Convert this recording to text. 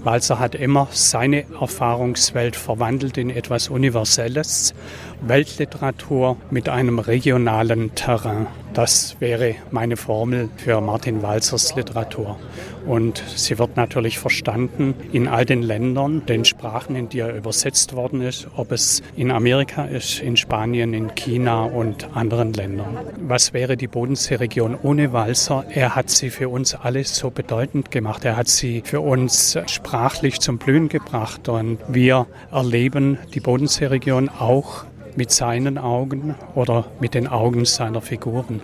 Walser hat immer seine Erfahrungswelt verwandelt in etwas Universelles. Weltliteratur mit einem regionalen Terrain. Das wäre meine Formel für Martin Walsers Literatur. Und sie wird natürlich verstanden in all den Ländern, den Sprachen, in die er übersetzt worden ist, ob es in Amerika ist, in Spanien, in China und anderen Ländern. Was wäre die Bodenseeregion ohne Walser? Er hat sie für uns alle so bedeutend gemacht. Er hat sie für uns sprachlich zum Blühen gebracht. Und wir erleben die Bodenseeregion auch mit seinen Augen oder mit den Augen seiner Figuren.